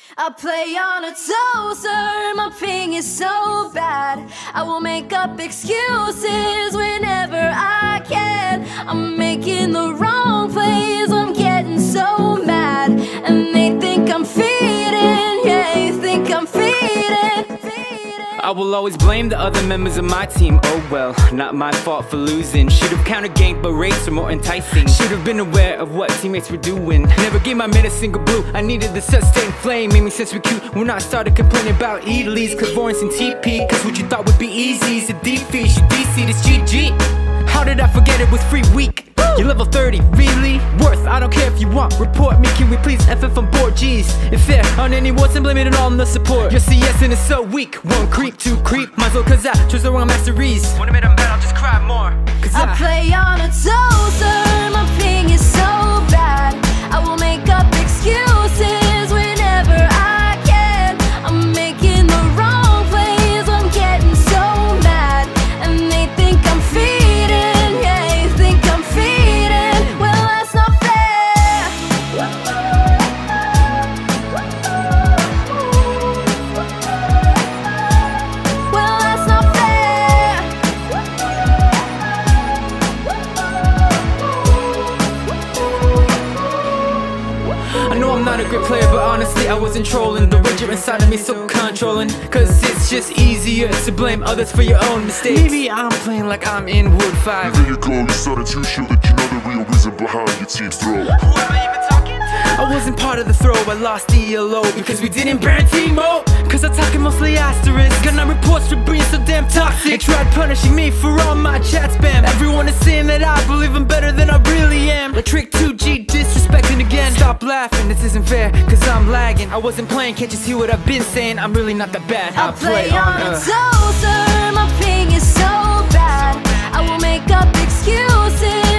I play on a toaster, my ping is so bad. I will make up excuses whenever I can. I'm making the wrong plays, I'm getting so mad. And they think I'm feeding, yeah, they think I'm feeding. I will always blame the other members of my team. Oh well, not my fault for losing. Should've counter-ganked, but rates were more enticing. Should've been aware of what teammates were doing. Never gave my mid a single blue. I needed the sustained flame. Made me sense we cute when I started complaining about Italy's clairvoyance and TP. Cause what you thought would be easy is a defeat. You DC this GG. How did I forget it was free week? You're level 30, really? Worth, I don't care if you want, report me, can we please FF on board, jeez. If fair, on any words and blame it all on the support. Your CS and it's so weak, one creep, two creep. Might as well cause I chose the wrong masteries. When I admit I'm bad, I'll just cry more. Cause I play on a toaster, my ping is so bad. I will make up excuses whenever I can. I'm making the wrong plays, I'm getting so mad. And they think I'm feeding, yeah, they think I'm feeding. Well, that's not fair. Well, that's not fair. I know I'm not a great player, but honestly I wasn't trolling. The rager inside of me so controlling. Cause it's just easier to blame others for your own mistakes. Maybe I'm playing like I'm in Wood 5. There you go, you started to show that you know the real reason behind your team's throw. Who am I even talking to? I wasn't part of the throw, I lost ELO because we didn't ban team mode. Cause I'm talking mostly asterisk. Got 9 reports for being so damn toxic. They tried punishing me for all my chat spam. Everyone is saying that I believe I'm better than I really am. Like Trick 2G disrespecting again. Stop laughing, this isn't fair, cause I'm lagging. I wasn't playing, can't you see what I've been saying? I'm really not that bad. I play on a toaster, my ping is so bad. I will make up excuses